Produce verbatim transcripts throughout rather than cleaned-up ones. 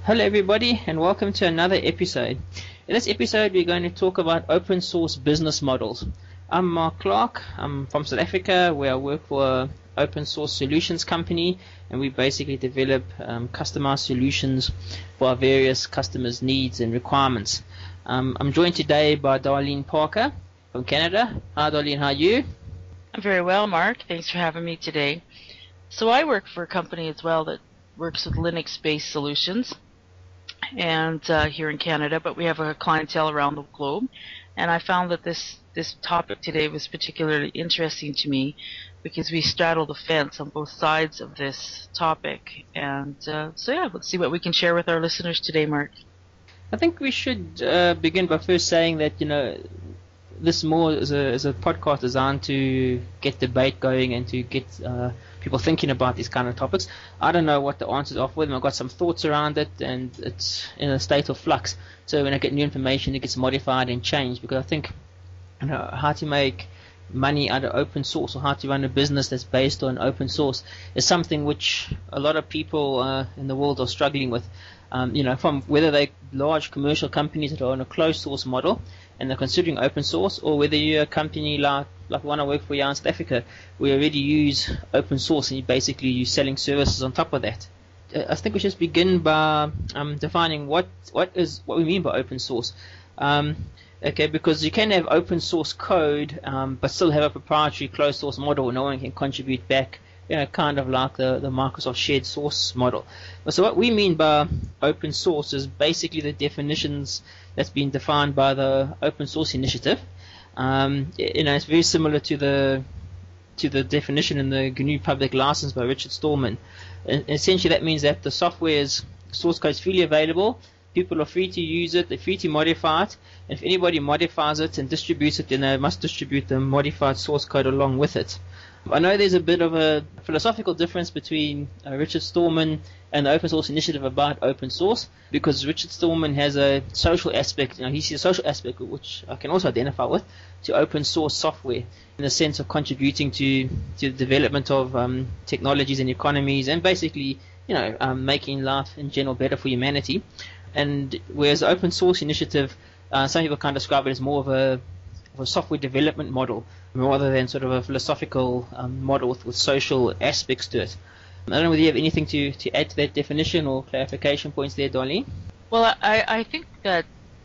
Hello everybody and welcome to another episode. In this episode we're going to talk about open source business models. I'm Mark Clark, I'm from South Africa where I work for an open source solutions company, and we basically develop um, customized solutions for our various customers' needs and requirements. Um, I'm joined today by Darlene Parker from Canada. Hi Darlene, how are you? I'm very well, Mark. Thanks for having me today. So I work for a company as well that works with Linux-based solutions, and uh, here in Canada, but we have a clientele around the globe. And I found that this this topic today was particularly interesting to me because we straddle the fence on both sides of this topic. And uh, so yeah, let's see what we can share with our listeners today, Mark. I think we should uh, begin by first saying that, you know, this more is a, is a podcast designed to get debate going and to get uh, people thinking about these kind of topics. I don't know what the answers are for them. I've got some thoughts around it, and it's in a state of flux. So when I get new information, it gets modified and changed, because I think, you know, how to make money out of open source, or how to run a business that's based on open source, is something which a lot of people uh, in the world are struggling with. Um, you know, from whether they're large commercial companies that are on a closed source model and they're considering open source, or whether you're a company like like one I work for here in South Africa, we already use open source and you basically you're selling services on top of that. Uh, I think we should begin by um, defining what what is what we mean by open source. Um, okay, because you can have open source code, um, but still have a proprietary closed source model where no one can contribute back. You know, kind of like the, the Microsoft shared source model. So what we mean by open source is basically the definitions that's been defined by the Open Source Initiative. Um, you know, it's very similar to the to the definition in the G N U Public License by Richard Stallman. And essentially, that means that the software's source code is freely available. People are free to use it. They're free to modify it. And if anybody modifies it and distributes it, then they must distribute the modified source code along with it. I know there's a bit of a philosophical difference between uh, Richard Stallman and the Open Source Initiative about open source, because Richard Stallman has a social aspect, you know, he sees a social aspect, which I can also identify with, to open source software in the sense of contributing to, to the development of um, technologies and economies, and basically, you know, um, making life in general better for humanity. And whereas the Open Source Initiative, uh, some people kind of describe it as more of a a software development model rather than sort of a philosophical um, model with, with social aspects to it. I don't know whether you have anything to, to add to that definition or clarification points there, Darlene. Well, I, I think that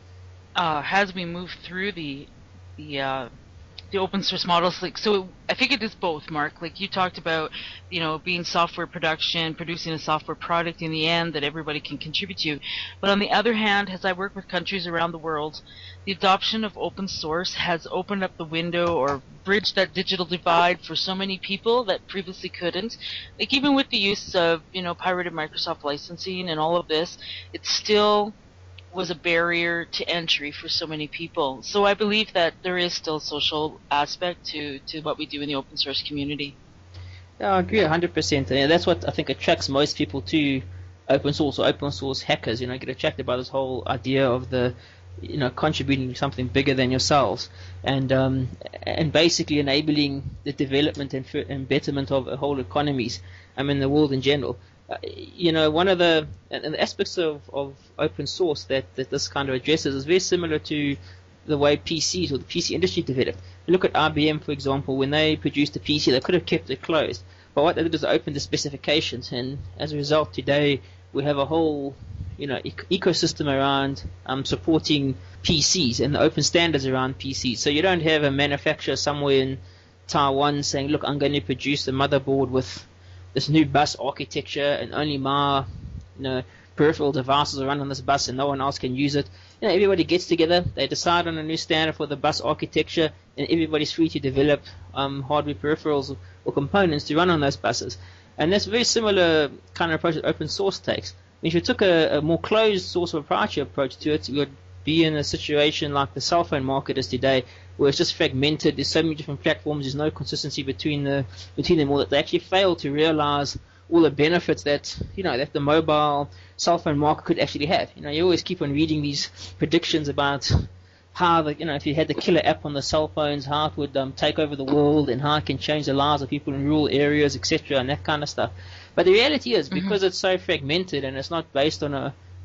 uh, as we move through the the uh, the open source models, like so, I think it is both, Mark. Like you talked about, you know, being software production, producing a software product in the end that everybody can contribute to. But on the other hand, as I work with countries around the world, the adoption of open source has opened up the window or bridged that digital divide for so many people that previously couldn't. Like even with the use of, you know, pirated Microsoft licensing and all of this, it still was a barrier to entry for so many people. So I believe that there is still a social aspect to, to what we do in the open source community. Yeah, I agree one hundred percent. And that's what I think attracts most people to open source or open source hackers. You know, get attracted by this whole idea of the, you know, contributing to something bigger than yourselves, and um, and basically enabling the development and, and betterment of whole economies, I mean, the world in general. Uh, you know, one of the, and the aspects of, of open source that, that this kind of addresses is very similar to the way P Cs or the P C industry developed. Look at I B M, for example. When they produced a P C, they could have kept it closed, but what they did is open the specifications, and as a result, today we have a whole, you know, e- ecosystem around um, supporting P Cs and the open standards around P Cs. So you don't have a manufacturer somewhere in Taiwan saying, look, I'm going to produce a motherboard with this new bus architecture, and only my, you know, peripheral devices are run on this bus and no one else can use it. You know, everybody gets together, they decide on a new standard for the bus architecture, and everybody's free to develop um, hardware peripherals or, or components to run on those buses. And that's a very similar kind of approach that open source takes. If you took a, a more closed source or proprietary approach to it, you would be in a situation like the cell phone market is today, where it's just fragmented. There's so many different platforms. There's no consistency between the between them all, that they actually fail to realize all the benefits that, you know, that the mobile cell phone market could actually have. You know, you always keep on reading these predictions about how the, you know, if you had the killer app on the cell phones, how it would um, take over the world and how it can change the lives of people in rural areas, et cetera, and that kind of stuff. But the reality is, because mm-hmm. it's so fragmented and it's not based on a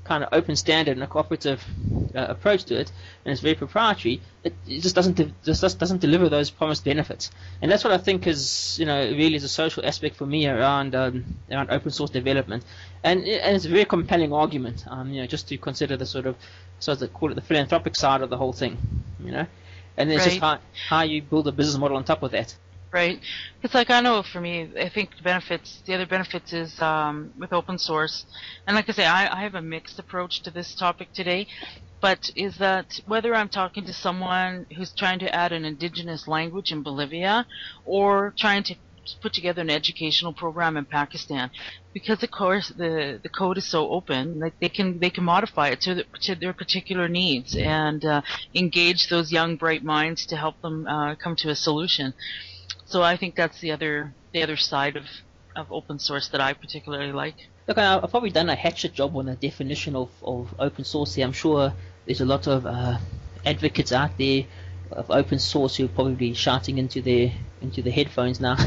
kind of open standard and a cooperative uh, approach to it, and it's very proprietary, it, it just doesn't de- just, just doesn't deliver those promised benefits. And that's what I think is, you know, really is a social aspect for me around um, around open source development. And and it's a very compelling argument, um, you know, just to consider the sort of, so they call it the philanthropic side of the whole thing, you know. And it's right. just how how you build a business model on top of that. Right. It's like, I know for me, I think the benefits, the other benefits is um, with open source. And like I say, I, I have a mixed approach to this topic today. But is that whether I'm talking to someone who's trying to add an indigenous language in Bolivia or trying to put together an educational program in Pakistan, because of course the the code is so open, like they can they can modify it to, the, to their particular needs and uh, engage those young bright minds to help them uh, come to a solution. So I think that's the other the other side of, of open source that I particularly like. Look, I've probably done a hatchet job on the definition of, of open source here. I'm sure there's a lot of uh, advocates out there of open source who are probably shouting into their into their headphones now.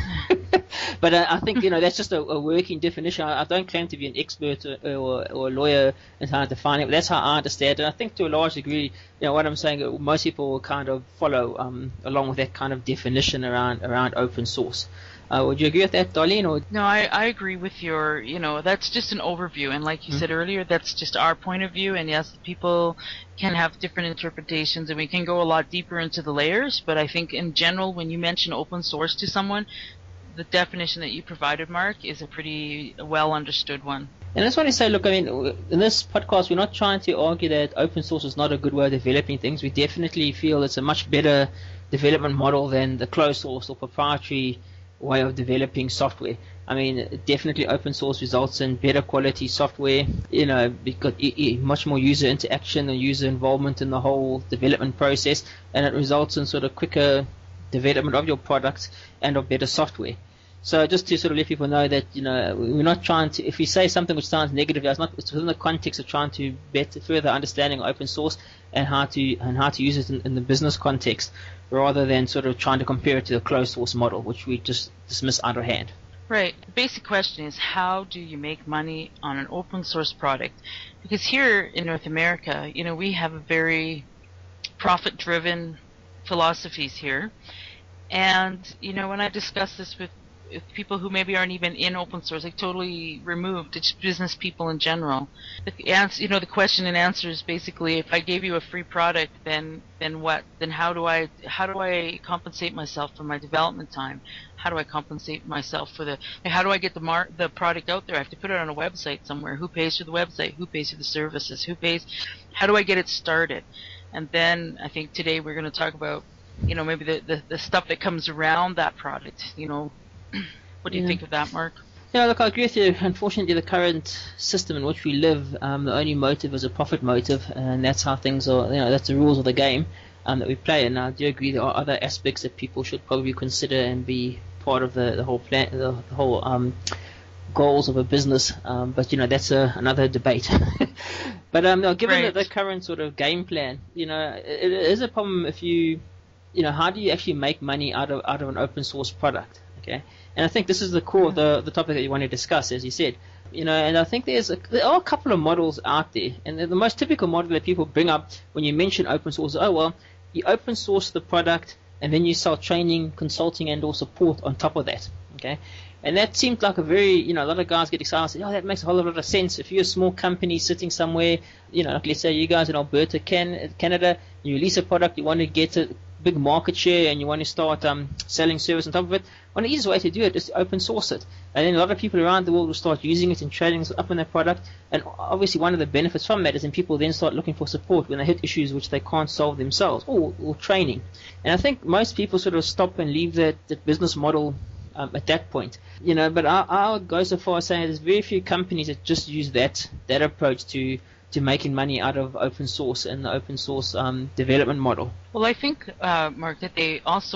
But uh, I think, you know, that's just a, a working definition. I, I don't claim to be an expert or, or, or a lawyer in how to define it, but that's how I understand it. And I think to a large degree, you know, what I'm saying, most people will kind of follow um, along with that kind of definition around around open source. Uh, would you agree with that, Darlene? Or? No, I, I agree with your, you know, that's just an overview. And like you mm-hmm. said earlier, that's just our point of view. And yes, people can have different interpretations and we can go a lot deeper into the layers. But I think in general, when you mention open source to someone, the definition that you provided, Mark, is a pretty well understood one. And I just want to say, look, I mean, in this podcast, we're not trying to argue that open source is not a good way of developing things. We definitely feel it's a much better development model than the closed source or proprietary way of developing software. I mean, definitely open source results in better quality software, you know, because it, it, much more user interaction and user involvement in the whole development process, and it results in sort of quicker development of your product and of better software. So just to sort of let people know that, you know, we're not trying to, if we say something which sounds negative, it's not, it's within the context of trying to better further understanding of open source and how to and how to use it in, in the business context, rather than sort of trying to compare it to the closed source model, which we just dismiss out of hand. Right. The basic question is, how do you make money on an open source product? Because here in North America, you know, we have a very profit-driven philosophies here. And, you know, when I discuss this with, with people who maybe aren't even in open source, like totally removed, it's business people in general. The answer, you know, the question and answer is basically, if I gave you a free product, then then what? Then how do I how do I compensate myself for my development time? How do I compensate myself for the? How do I get the mar- the product out there? I have to put it on a website somewhere. Who pays for the website? Who pays for the services? Who pays? How do I get it started? And then I think today we're going to talk about, you know, maybe the, the, the stuff that comes around that product, you know. What do you yeah. think of that, Mark? Yeah, look, I agree with you. Unfortunately, the current system in which we live, um, the only motive is a profit motive, and that's how things are, you know, that's the rules of the game um, that we play. And I do agree there are other aspects that people should probably consider and be part of the, the whole plan, the, the whole um, goals of a business. Um, but, you know, that's a, another debate. But um, no, given right. the, the current sort of game plan, you know, it, it is a problem if you, you know, how do you actually make money out of out of an open source product? Okay, and I think this is the core of the the topic that you want to discuss, as you said. You know, and I think there's a, there are a couple of models out there, and the most typical model that people bring up when you mention open source is, oh well, you open source the product, and then you sell training, consulting, and or support on top of that. Okay, and that seemed like a very, you know, a lot of guys get excited and say, oh, that makes a whole lot of sense. If you're a small company sitting somewhere, you know, like let's say you guys in Alberta, Can, Canada, you release a product, you want to get a big market share and you want to start um, selling service on top of it, one of the easiest way to do it is to open source it. And then a lot of people around the world will start using it and trading up on their product. And obviously one of the benefits from that is then people then start looking for support when they hit issues which they can't solve themselves, or, or training. And I think most people sort of stop and leave that, that business model um, at that point. You know, but I, I would go so far as saying there's very few companies that just use that that approach to to making money out of open source and the open source um, development model. Well, I think, uh, Mark, that they also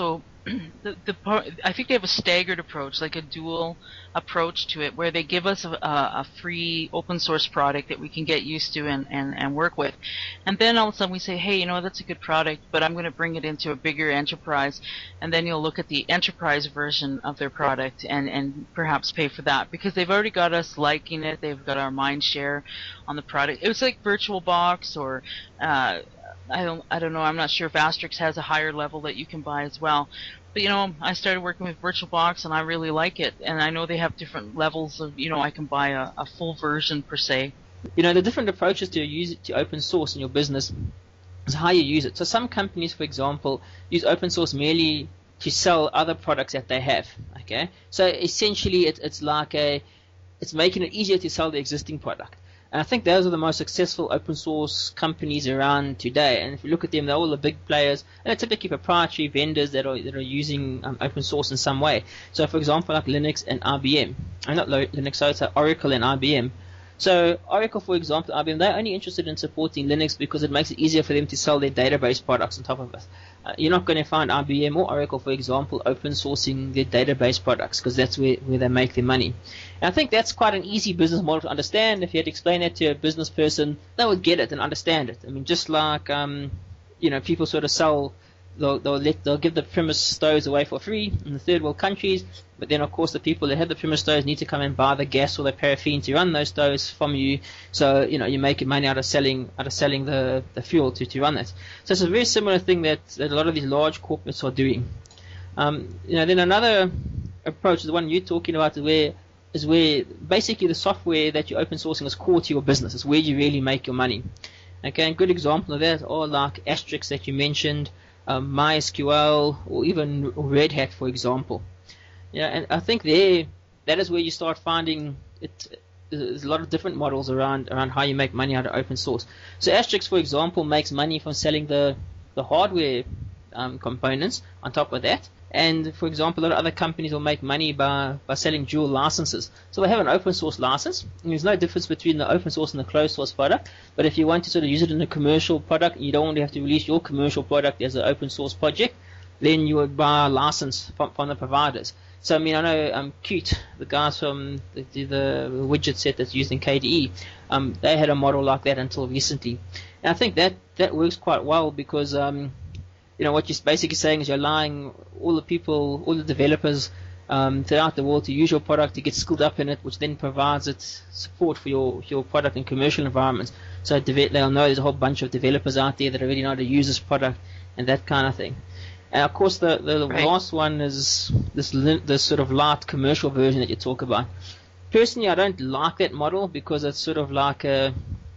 the, the part, I think they have a staggered approach, like a dual approach to it, where they give us a, a free open source product that we can get used to and, and, and work with. And then all of a sudden we say, hey, you know, that's a good product, but I'm going to bring it into a bigger enterprise. And then you'll look at the enterprise version of their product and, and perhaps pay for that, because they've already got us liking it. They've got our mind share on the product. It was like VirtualBox or uh, I don't, I don't know. I'm not sure if Asterisk has a higher level that you can buy as well. But, you know, I started working with VirtualBox and I really like it. And I know they have different levels of, you know, I can buy a, a full version per se. You know, the different approaches to use it to open source in your business is how you use it. So some companies, for example, use open source merely to sell other products that they have. Okay, so essentially it, it's like a, it's making it easier to sell the existing product. And I think those are the most successful open source companies around today. And if you look at them, they're all the big players, and they're typically proprietary vendors that are that are using um, open source in some way. So, for example, like Linux and I B M, I'm not Linux, so it's Oracle and I B M. So Oracle, for example, I B M, they're only interested in supporting Linux because it makes it easier for them to sell their database products on top of it. Uh, you're not going to find I B M or Oracle, for example, open sourcing their database products, because that's where, where they make their money. And I think that's quite an easy business model to understand. If you had to explain that to a business person, they would get it and understand it. I mean, just like um, you know, people sort of sell, they'll they'll, let, they'll give the premise stoves away for free in the third world countries, but then of course the people that have the premise stoves need to come and buy the gas or the paraffin to run those stoves from you. So you know, you're making money out of selling out of selling the, the fuel to, to run it. So it's a very similar thing that, that a lot of these large corporates are doing. Um, you know, then another approach, the one you're talking about, is where is where basically the software that you're open sourcing is core to your business. It's where you really make your money. Okay, and a good example of that are like Asterisk that you mentioned, um, MySQL, or even Red Hat, for example. Yeah, and I think there that is where you start finding it. There's a lot of different models around around how you make money out of open source. So Asterisk, for example, makes money from selling the the hardware um, components on top of that. And, for example, a lot of other companies will make money by, by selling dual licenses. So they have an open source license. And there's no difference between the open source and the closed source product. But if you want to sort of use it in a commercial product, and you don't want to have to release your commercial product as an open source project, then you would buy a license from, from the providers. So, I mean, I know um, Qt, the guys from the, the, the widget set that's used in K D E, um, they had a model like that until recently. And I think that, that works quite well because... Um, You know, what you're basically saying is you're allowing all the people, all the developers um, throughout the world to use your product, to get skilled up in it, which then provides it support for your your product in commercial environments. So they'll know there's a whole bunch of developers out there that already know how to use this product and that kind of thing. And of course, the the right. last one is this this sort of light commercial version that you talk about. Personally, I don't like that model because it's sort of like a,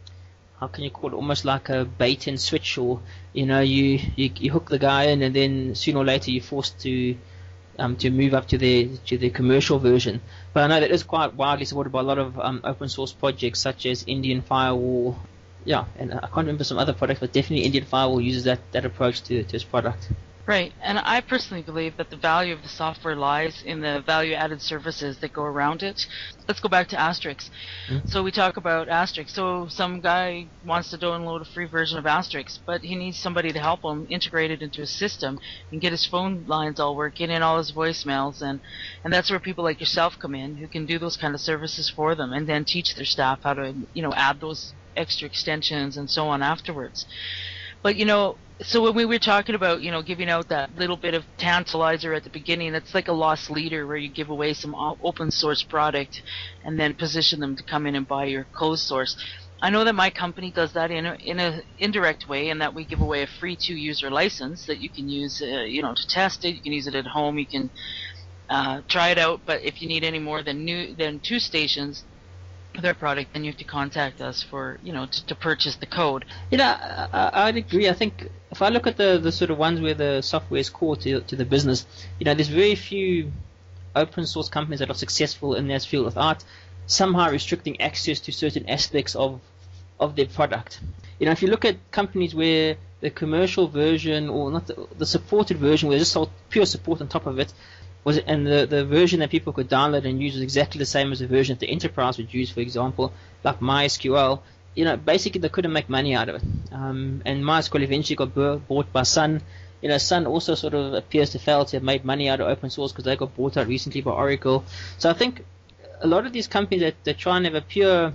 how can you call it, almost like a bait and switch, or you know, you, you, you hook the guy in and then sooner or later you're forced to um, to move up to the to the commercial version. But I know that is quite widely supported by a lot of um, open source projects such as Indian Firewall. Yeah, and I can't remember some other products, but definitely Indian Firewall uses that, that approach to, to its product. Right, and I personally believe that the value of the software lies in the value-added services that go around it. Let's go back to Asterisk. Mm-hmm. So we talk about Asterisk. So some guy wants to download a free version of Asterisk, but he needs somebody to help him integrate it into his system and get his phone lines all working and all his voicemails, and, and that's where people like yourself come in, who can do those kind of services for them and then teach their staff how to, you know, add those extra extensions and so on afterwards. But, you know, so when we were talking about, you know, giving out that little bit of tantalizer at the beginning, that's like a lost leader where you give away some open source product and then position them to come in and buy your closed source. I know that my company does that in a, in a indirect way, in that we give away a free two-user license that you can use, uh, you know, to test it. You can use it at home. You can uh, try it out. But if you need any more than new than two stations, their product, then you have to contact us for, you know, to, to purchase the code. You know, I, I'd agree. I think if I look at the, the sort of ones where the software is core to, to the business, you know, there's very few open source companies that are successful in that field without somehow restricting access to certain aspects of of their product. You know, if you look at companies where the commercial version, or not the, the supported version, where they just sold pure support on top of it, was it, and the, the version that people could download and use was exactly the same as the version that the enterprise would use, for example, like MySQL. You know, basically they couldn't make money out of it. Um, and MySQL eventually got bought by Sun, You know, Sun also sort of appears to fail to have made money out of open source because they got bought out recently by Oracle. So I think a lot of these companies that, that try and have a pure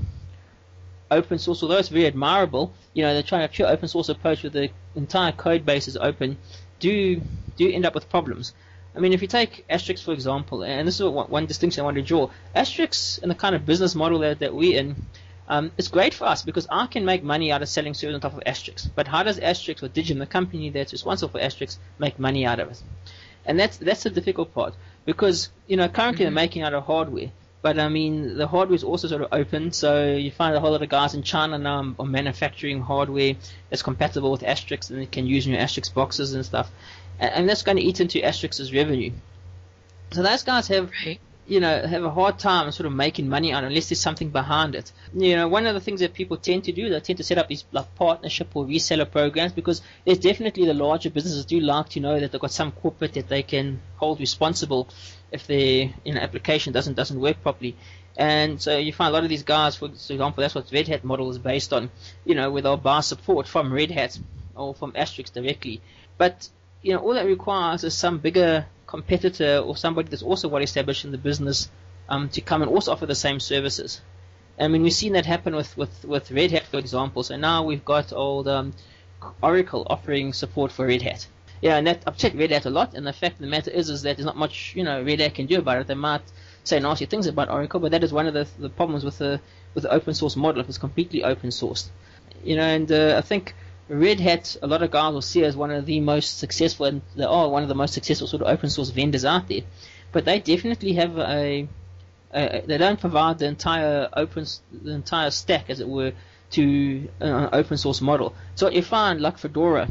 open source, although it's very admirable, you know, they're trying to have a pure open source approach with the entire code base is open, do do end up with problems. I mean, if you take Asterisk, for example, and this is one, one distinction I want to draw, Asterisk and the kind of business model that, that we're in, um, it's great for us because I can make money out of selling servers on top of Asterisk. But how does Asterisk or Digim, the company that's responsible for Asterisk, make money out of it? And that's that's the difficult part because, you know, currently mm-hmm. they're making out of hardware. But, I mean, the hardware is also sort of open, so you find a whole lot of guys in China now are manufacturing hardware that's compatible with Asterisk and they can use new Asterisk boxes and stuff. And, and that's going to eat into Asterisk's revenue. So those guys have, right. you know, have a hard time sort of making money on it unless there's something behind it. You know, one of the things that people tend to do, they tend to set up these like partnership or reseller programs because there's definitely the larger businesses do like to know that they've got some corporate that they can hold responsible if their you know, application doesn't doesn't work properly. And so you find a lot of these guys, for example, that's what Red Hat model is based on, you know, where they'll buy support from Red Hat or from Asterisk directly. But, you know, all that requires is some bigger competitor or somebody that's also well established in the business um, to come and also offer the same services. I mean, we've seen that happen with, with, with Red Hat, for example. So now we've got old um, Oracle offering support for Red Hat. Yeah, and that upset Red Hat a lot, and the fact of the matter is, is that there's not much, you know, Red Hat can do about it. They might say nasty things about Oracle, but that is one of the, the problems with the with the open source model. If it's completely open sourced, you know, and uh, I think Red Hat, a lot of guys will see as one of the most successful, and they are one of the most successful sort of open source vendors out there. But they definitely have a, a they don't provide the entire open the entire stack, as it were, to an open source model. So what you find, like Fedora.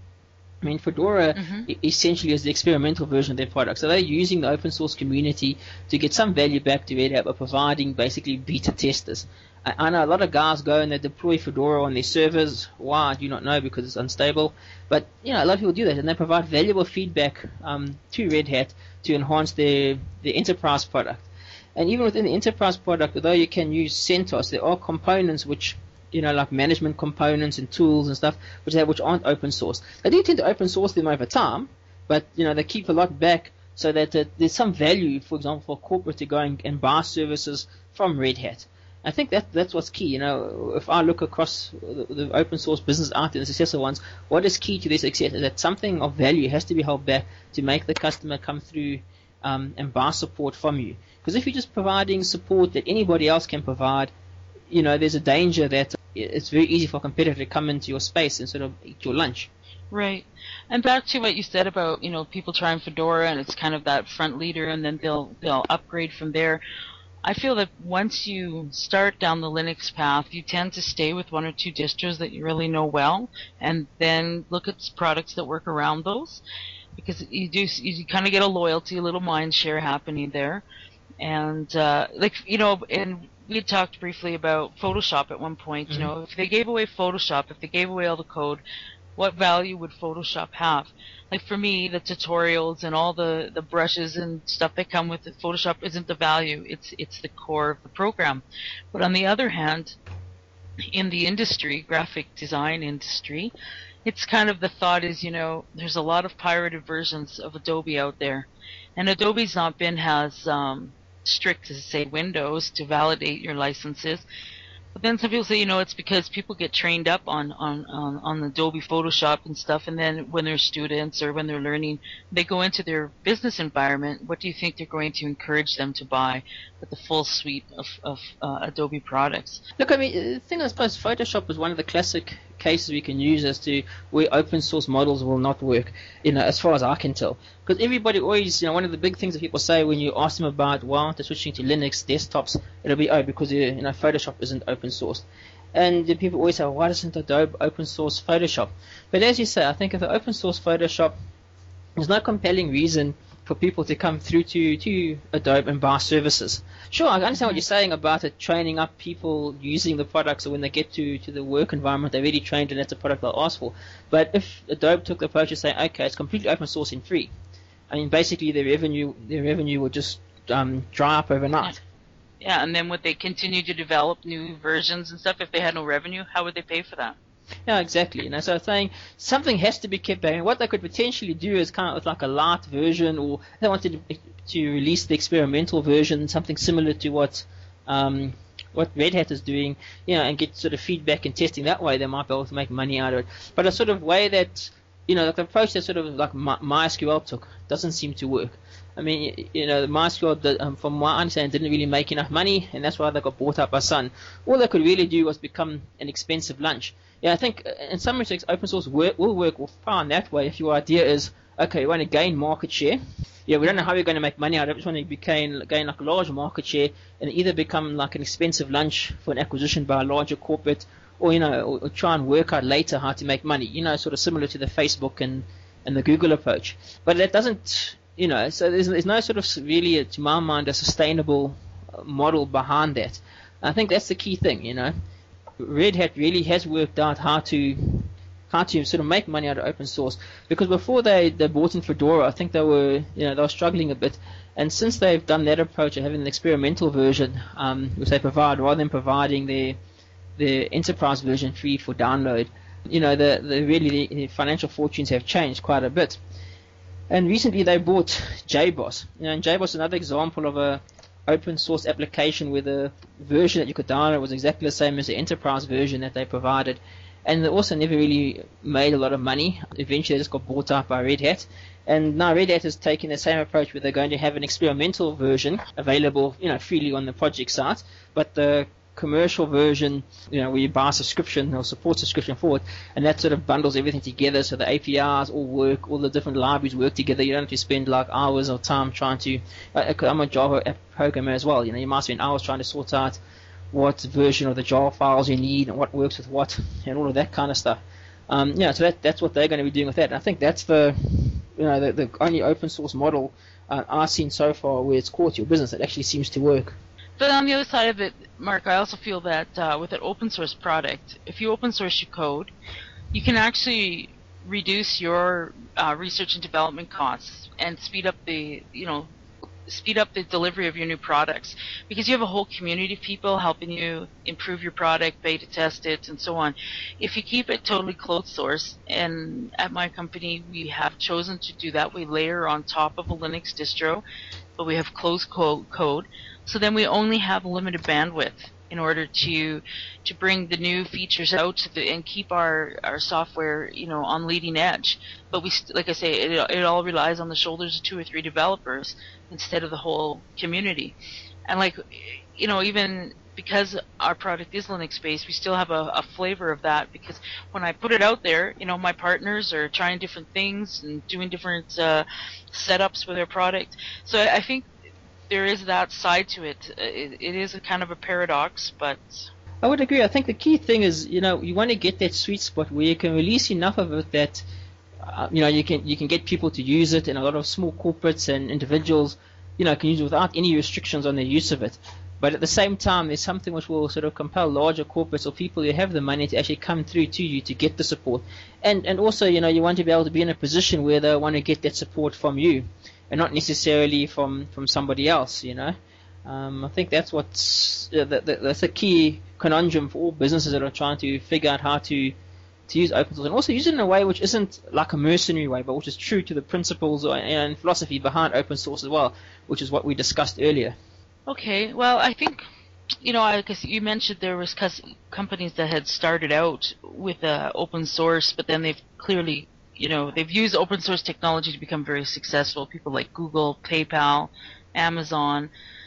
I mean, Fedora mm-hmm. essentially is the experimental version of their product. So they're using the open source community to get some value back to Red Hat by providing basically beta testers. I, I know a lot of guys go and they deploy Fedora on their servers. Why? I do not know, because it's unstable. But, you know, a lot of people do that, and they provide valuable feedback um, to Red Hat to enhance their, their enterprise product. And even within the enterprise product, although you can use CentOS, there are components which you know, like management components and tools and stuff, which have, which aren't open source. They do tend to open source them over time, but you know they keep a lot back so that uh, there's some value, for example, for corporate to go and, and buy services from Red Hat. I think that that's what's key. You know, if I look across the, the open source business out there, the successful ones, what is key to their success is that something of value has to be held back to make the customer come through um, and buy support from you. Because if you're just providing support that anybody else can provide, you know, there's a danger that it's very easy for a competitor to come into your space and sort of eat your lunch. Right. And back to what you said about, you know, people trying Fedora and it's kind of that front leader and then they'll they'll upgrade from there. I feel that once you start down the Linux path, you tend to stay with one or two distros that you really know well and then look at products that work around those, because you do you kind of get a loyalty, a little mind share happening there. And uh, like, you know, and we had talked briefly about Photoshop at one point. Mm-hmm. You know, if they gave away Photoshop, if they gave away all the code, what value would Photoshop have? Like for me, the tutorials and all the, the brushes and stuff that come with it, Photoshop isn't the value. It's it's the core of the program. But on the other hand, in the industry, graphic design industry, it's kind of the thought is, you know, there's a lot of pirated versions of Adobe out there. And Adobe's not been as um, strict as, say, Windows to validate your licenses. But then some people say, you know, it's because people get trained up on, on, on, on Adobe Photoshop and stuff, and then when they're students or when they're learning, they go into their business environment. What do you think they're going to encourage them to buy with the full suite of, of uh, Adobe products? Look, I mean, the thing I suppose Photoshop is one of the classic cases we can use as to where open source models will not work, you know, as far as I can tell. Because everybody always, you know, one of the big things that people say when you ask them about why they're switching to Linux desktops, it'll be, oh, because, you know, Photoshop isn't open source. And the people always say, why doesn't Adobe open source Photoshop? But as you say, I think if they open source Photoshop, there's no compelling reason for people to come through to, to Adobe and buy services. Sure, I understand what you're saying about it, training up people using the product, so when they get to, to the work environment, they're already trained and that's a product they'll ask for. But if Adobe took the approach to say, okay, it's completely open source and free, I mean, basically their revenue their revenue would just um, dry up overnight. Yeah, and then would they continue to develop new versions and stuff if they had no revenue? How would they pay for that? Yeah, exactly. You know, so saying something has to be kept back. And what they could potentially do is kind of like a light version, or they wanted to, to release the experimental version, something similar to what um, what Red Hat is doing, you know, and get sort of feedback and testing that way. They might be able to make money out of it. But a sort of way that, you know, like the approach that sort of like MySQL took doesn't seem to work. I mean, you know, MySQL, um, from my understanding, didn't really make enough money, and that's why they got bought up by Sun. All they could really do was become an expensive lunch. Yeah, I think in some respects, open source work, will work fine that way if your idea is, okay, we want to gain market share. Yeah, we don't know how we're going to make money out of it. We just want to gain, gain like a large market share and either become like an expensive lunch for an acquisition by a larger corporate, or, you know, or, or try and work out later how to make money, you know, sort of similar to the Facebook and, and the Google approach. But that doesn't, you know, so there's, there's no sort of really, to my mind, a sustainable model behind that. I think that's the key thing, you know. Red Hat really has worked out how to how to sort of make money out of open source, because before they, they bought in Fedora, I think they were, you know, they were struggling a bit, and since they've done that approach of having an experimental version, um, which they provide rather than providing their their enterprise version free for download, you know, the, the really the financial fortunes have changed quite a bit. And recently they bought JBoss. You know, and JBoss is another example of a open source application where the version that you could download was exactly the same as the enterprise version that they provided. And they also never really made a lot of money. Eventually they just got bought up by Red Hat. And now Red Hat is taking the same approach where they're going to have an experimental version available, you know, freely on the project site, but the commercial version, you know, where you buy a subscription or support subscription for it, and that sort of bundles everything together, so the A P Is all work, all the different libraries work together. You don't have to spend like hours of time trying to, uh, I'm a Java app programmer as well, you know, you might spend hours trying to sort out what version of the Java files you need and what works with what and all of that kind of stuff. Um, yeah, so that, that's what they're going to be doing with that. And I think that's the, you know, the, the only open source model uh, I've seen so far where it's core to your business that actually seems to work. But on the other side of it, Mark, I also feel that uh, with an open source product, if you open source your code, you can actually reduce your uh, research and development costs and speed up the, you know, speed up the delivery of your new products, because you have a whole community of people helping you improve your product, beta test it, and so on. If you keep it totally closed source, and at my company we have chosen to do that, we layer on top of a Linux distro, but we have closed code, so then we only have limited bandwidth in order to to bring the new features out to the, and keep our, our software, you know, on leading edge. But we, st- like I say, it, it all relies on the shoulders of two or three developers instead of the whole community. And like, you know, even because our product is Linux based, we still have a, a flavor of that, because when I put it out there, you know, my partners are trying different things and doing different uh, setups with their product. So I, I think there is that side to it. it. It is a kind of a paradox, but I would agree. I think the key thing is, you know, you want to get that sweet spot where you can release enough of it that, uh, you know, you can you can get people to use it, and a lot of small corporates and individuals, you know, can use it without any restrictions on their use of it. But at the same time, there's something which will sort of compel larger corporates or people who have the money to actually come through to you to get the support. And and also, you know, you want to be able to be in a position where they want to get that support from you, and not necessarily from, from somebody else, you know. Um, I think that's what's uh, the, the, that's a key conundrum for all businesses that are trying to figure out how to to use open source, and also use it in a way which isn't like a mercenary way, but which is true to the principles or, and philosophy behind open source as well, which is what we discussed earlier. Okay, well, I think, you know, I guess you mentioned there was cus- companies that had started out with uh, open source, but then they've clearly, you know, they've used open source technology to become very successful. People like Google, PayPal, Amazon,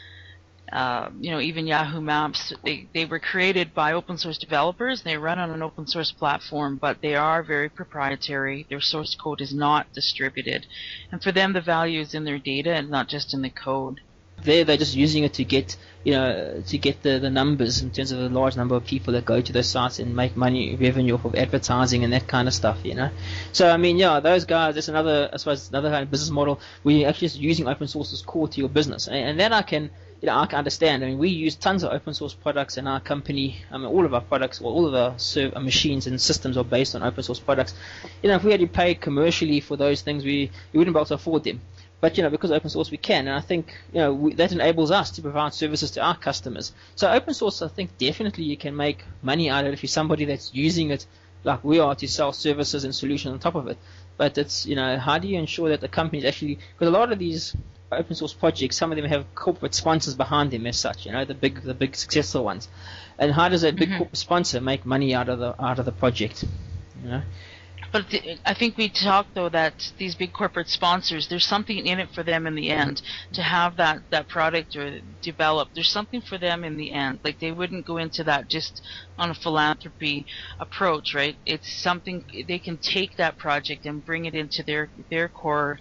uh, you know, even Yahoo Maps. They they were created by open source developers. They run on an open source platform, but they are very proprietary. Their source code is not distributed, and for them, the value is in their data and not just in the code. There, they're just using it to get, you know, to get the, the numbers in terms of the large number of people that go to those sites and make money, revenue off of advertising and that kind of stuff, you know. So, I mean, yeah, those guys, that's another, I suppose, another kind of business model where you're actually just using open source as core to your business. And, and that I can, you know, I can understand. I mean, we use tons of open source products in our company. I mean, all of our products, well, all of our serv- machines and systems are based on open source products. You know, if we had to pay commercially for those things, we, we wouldn't be able to afford them. But, you know, because open source we can, and I think, you know, we, that enables us to provide services to our customers. So open source, I think definitely you can make money out of it if you're somebody that's using it like we are to sell services and solutions on top of it. But it's, you know, how do you ensure that the company is actually, because a lot of these open source projects, some of them have corporate sponsors behind them as such, you know, the big, the big successful ones. And how does that big Mm-hmm. corporate sponsor make money out of the, out of the project, you know? But th- I think we talked, though, that these big corporate sponsors, there's something in it for them in the end to have that, that product or develop. There's something for them in the end. Like, they wouldn't go into that just on a philanthropy approach, right? It's something they can take that project and bring it into their, their core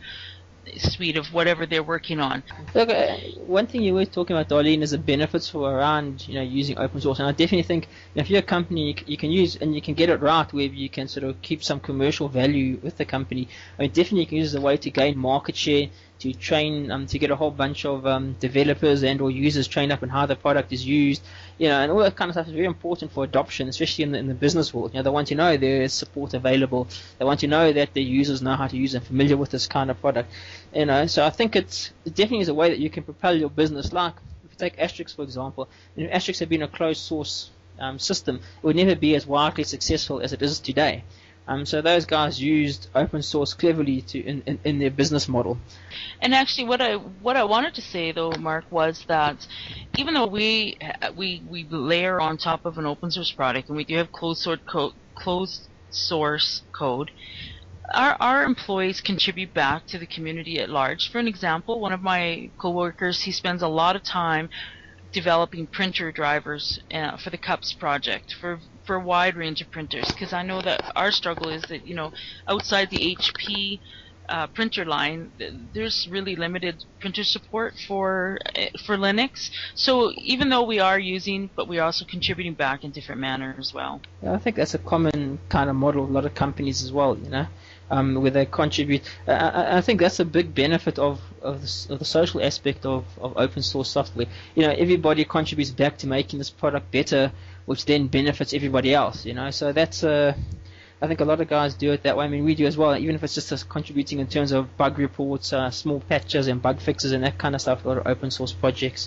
suite of whatever they're working on. Look, uh, one thing you were talking about, Darlene, is the benefits for around, you know, using open source. And I definitely think, you know, if you're a company, you, c- you can use, and you can get it right where you can sort of keep some commercial value with the company. I mean, definitely you can use it as a way to gain market share, to train, um, to get a whole bunch of um, developers and or users trained up on how the product is used, you know, and all that kind of stuff is very important for adoption, especially in the, in the business world. You know, they want to know there is support available. They want to know that their users know how to use and familiar with this kind of product. You know, so I think it's, it definitely is a way that you can propel your business. Like, if you take Asterix, for example, if Asterix had been a closed source um, system, it would never be as widely successful as it is today. Um, so those guys used open source cleverly to in, in, in their business model. And actually, what I what I wanted to say though, Mark, was that even though we we we layer on top of an open source product, and we do have closed source code, closed source code, our our employees contribute back to the community at large. For an example, one of my coworkers, he spends a lot of time developing printer drivers uh, for the CUPS project for for a wide range of printers, because I know that our struggle is that, you know, outside the H P uh, printer line, th- there's really limited printer support for uh, for Linux. So even though we are using, but we're also contributing back in different manner as well. Yeah, I think that's a common kind of model of a lot of companies as well, you know, um, where they contribute. Uh, I, I think that's a big benefit of of the, s- of the social aspect of, of open source software. You know, everybody contributes back to making this product better, which then benefits everybody else, you know. So that's, uh, I think a lot of guys do it that way. I mean, we do as well, even if it's just us contributing in terms of bug reports, uh, small patches and bug fixes and that kind of stuff, a lot of open source projects.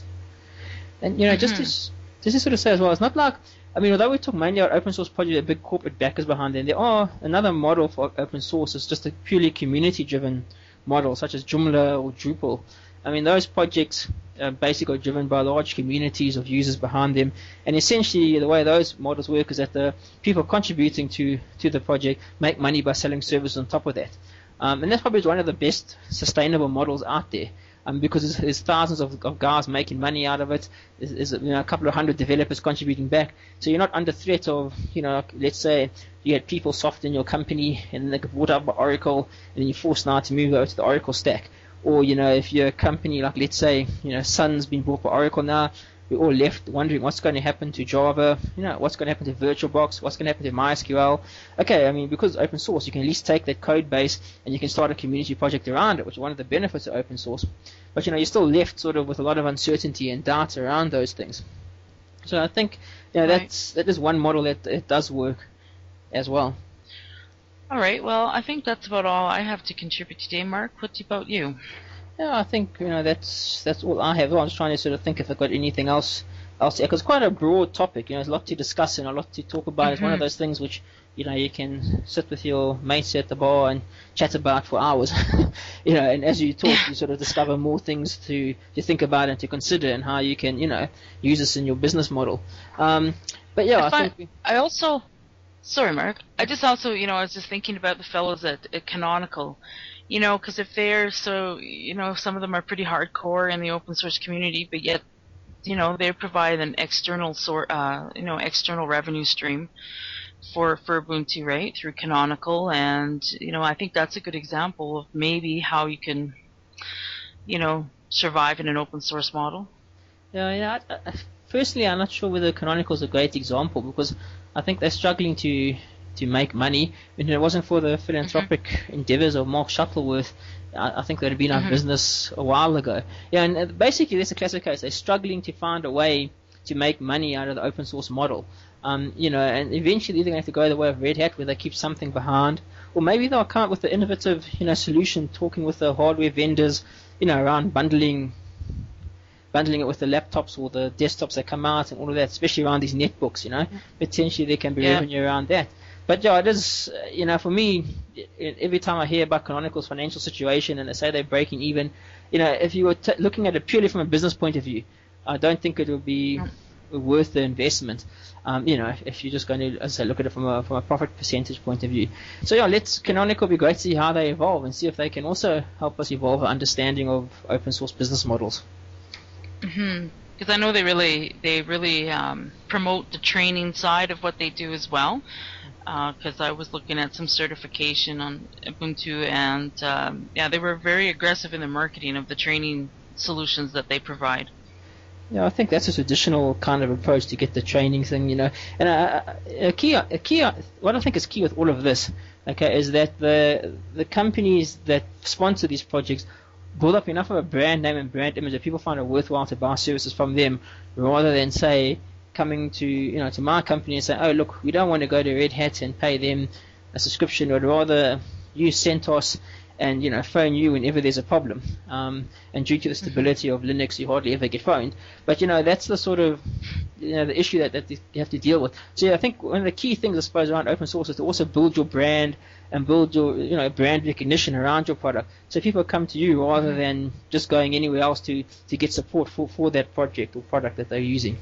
And, you know, just to, s- just to sort of say as well, it's not like, I mean, although we talk mainly about open source projects, big corporate backers behind them, there are another model for open source is just a purely community-driven model, such as Joomla or Drupal. I mean, those projects uh, basically are driven by large communities of users behind them, and essentially the way those models work is that the people contributing to, to the project make money by selling services on top of that. Um, and that's probably one of the best sustainable models out there. Um, because there's, there's thousands of, of guys making money out of it. There's, there's you know, a couple of hundred developers contributing back. So you're not under threat of, you know, like, let's say you had PeopleSoft in your company and then they get bought up by Oracle and then you're forced now to move over to the Oracle stack. Or, you know, if you're a company like, let's say, you know, Sun's been bought by Oracle now, we're all left wondering what's going to happen to Java, you know, what's going to happen to VirtualBox, what's going to happen to MySQL. Okay, I mean, because it's open source, you can at least take that code base and you can start a community project around it, which is one of the benefits of open source. But, you know, you're still left sort of with a lot of uncertainty and doubt around those things. So I think, you know, Right. that's, that is one model that it does work as well. All right. Well, I think that's about all I have to contribute today, Mark. What about you? Yeah, I think, you know, that's that's all I have. I was trying to sort of think if I've got anything else else because it's quite a broad topic. You know, there's a lot to discuss and a lot to talk about. It's one of Mhm. those things which, you know, you can sit with your mates at the bar and chat about for hours. You know, and as you talk, you sort of discover more things to, to think about and to consider and how you can, you know, use this in your business model. Um, but yeah, If I I- think we, I also, sorry, Mark. I just also, you know, I was just thinking about the fellows at, at Canonical, you know, because if they're so, you know, some of them are pretty hardcore in the open source community, but yet, you know, they provide an external sort, uh, you know, external revenue stream for for Ubuntu, right, through Canonical, and you know, I think that's a good example of maybe how you can, you know, survive in an open source model. Yeah, yeah. I, I, firstly, I'm not sure whether Canonical is a great example because I think they're struggling to to make money. And if it wasn't for the philanthropic mm-hmm. endeavors of Mark Shuttleworth, I, I think they'd have been out of mm-hmm. business a while ago. Yeah, and uh, basically that's a classic case. They're struggling to find a way to make money out of the open source model. Um, you know, and eventually they're going to have to go the way of Red Hat, where they keep something behind, or maybe they'll come up with the innovative, you know, solution, talking with the hardware vendors, you know, around bundling. bundling it with the laptops or the desktops that come out and all of that, especially around these netbooks, you know. Potentially there can be yeah. revenue around that. but yeah, it is, uh, you know, for me, I every time I hear about Canonical's financial situation and they say they're breaking even, you know, if you were t- looking at it purely from a business point of view, I don't think it would be worth the investment. Um, you know, if, if you're just going to, as I say, look at it from a from a profit percentage point of view. So yeah, let's Canonical be great to see how they evolve and see if they can also help us evolve our understanding of open source business models. Mm-hmm. Because I know they really they really um, promote the training side of what they do as well. Because uh, I was looking at some certification on Ubuntu, and um, yeah, they were very aggressive in the marketing of the training solutions that they provide. Yeah, I think that's a traditional kind of approach to get the training thing, you know. And uh, a key, a key, what I think is key with all of this, okay, is that the the companies that sponsor these projects build up enough of a brand name and brand image that people find it worthwhile to buy services from them, rather than say coming to you know to my company and say, oh look, we don't want to go to Red Hat and pay them a subscription, we'd rather use CentOS and you know phone you whenever there's a problem. Um, and due to the stability of Linux, you hardly ever get phoned. But you know that's the sort of you know the issue that, that you have to deal with. So yeah, I think one of the key things I suppose around open source is to also build your brand and build your you know brand recognition around your product, so people come to you rather than just going anywhere else to, to get support for, for that project or product that they're using.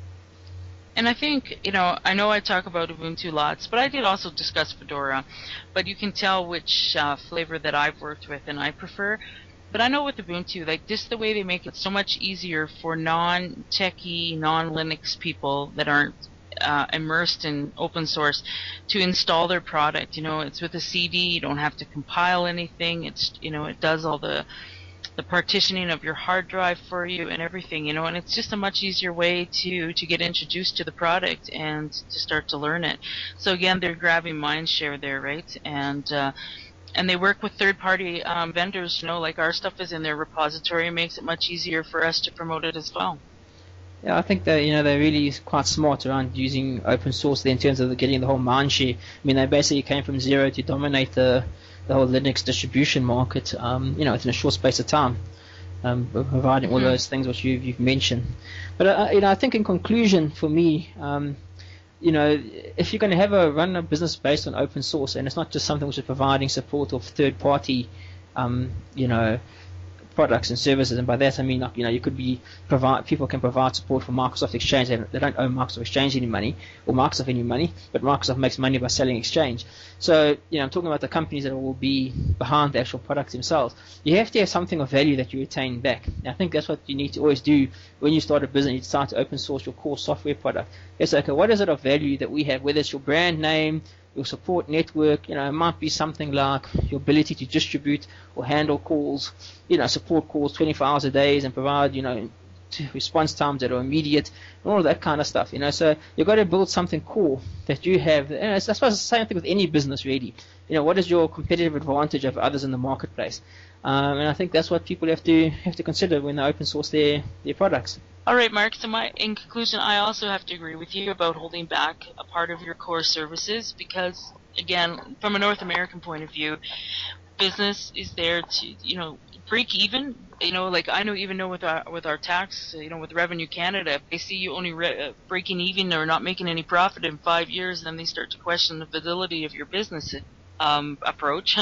And I think, you know, I know I talk about Ubuntu lots, but I did also discuss Fedora. But you can tell which uh, flavor that I've worked with and I prefer. But I know with Ubuntu, like just the way they make it so much easier for non-techie, non-Linux people that aren't uh, immersed in open source to install their product. You know, it's with a C D, you don't have to compile anything. It's, you know, it does all the the partitioning of your hard drive for you and everything, you know, and it's just a much easier way to to get introduced to the product and to start to learn it. So again, they're grabbing mind share there, right? And uh, and they work with third-party um, vendors, you know, like our stuff is in their repository, and makes it much easier for us to promote it as well. Yeah, I think that you know they're really quite smart around using open source there in terms of getting the whole mind share. I mean, they basically came from zero to dominate the the whole Linux distribution market, um, you know, within a short space of time, um, providing all mm-hmm. those things which you've, you've mentioned. But uh, you know, I think in conclusion, for me, um, you know, if you're going to have a run a business based on open source, and it's not just something which is providing support of third-party, um, you know, products and services, and by that I mean, like, you know, you could be provide people can provide support for Microsoft Exchange. They don't, they don't owe Microsoft Exchange any money or Microsoft any money, but Microsoft makes money by selling Exchange. So, you know, I'm talking about the companies that will be behind the actual products themselves. You have to have something of value that you retain back. And I think that's what you need to always do when you start a business. You start to open source your core software product. It's like, okay, what is it of value that we have? Whether it's your brand name, your support network, you know, it might be something like your ability to distribute or handle calls, you know, support calls twenty-four hours a day and provide, you know, response times that are immediate, and all of that kind of stuff, you know. So you've got to build something core that you have. And I suppose it's the same thing with any business, really. You know, what is your competitive advantage over others in the marketplace? Um, and I think that's what people have to have to consider when they open source their, their products. All right, Mark. So my, in conclusion, I also have to agree with you about holding back a part of your core services because, again, from a North American point of view, business is there to, you know, break even. You know, like I know even know with our with our tax, you know, with Revenue Canada, if they see you only re- uh, breaking even or not making any profit in five years, then they start to question the validity of your business um, approach.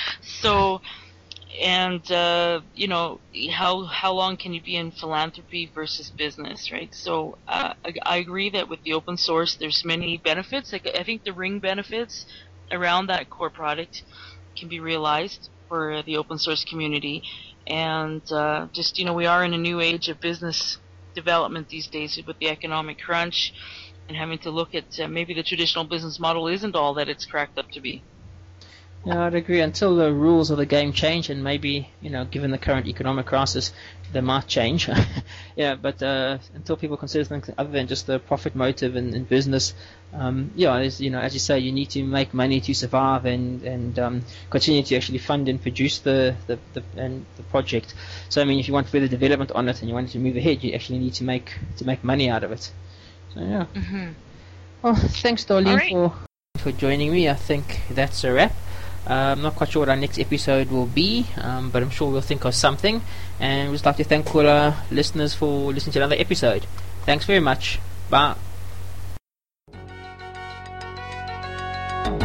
So. And uh, you know, how how long can you be in philanthropy versus business, right? So uh, I, I agree that with the open source, there's many benefits. Like I think the ring benefits around that core product can be realized for the open source community. And uh, just you know, we are in a new age of business development these days with the economic crunch and having to look at uh, maybe the traditional business model isn't all that it's cracked up to be. Yeah, I'd agree. Until the rules of the game change, and maybe, you know, given the current economic crisis, they might change. yeah, but uh, until people consider things other than just the profit motive in, in business, um, yeah, you know, as you say, you need to make money to survive and and um, continue to actually fund and produce the the, the and the project. So I mean, if you want further development on it and you want it to move ahead, you actually need to make to make money out of it. So yeah. Mm-hmm. Well, thanks, Darlene, right. for for joining me. I think that's a wrap. Uh, I'm not quite sure what our next episode will be, um, but I'm sure we'll think of something. And we'd just like to thank all our listeners for listening to another episode. Thanks very much. Bye.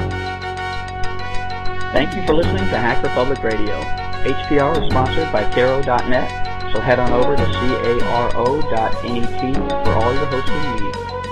Thank you for listening to Hack Republic Radio. H P R is sponsored by Caro dot net, so head on over to caro dot net for all your hosting needs.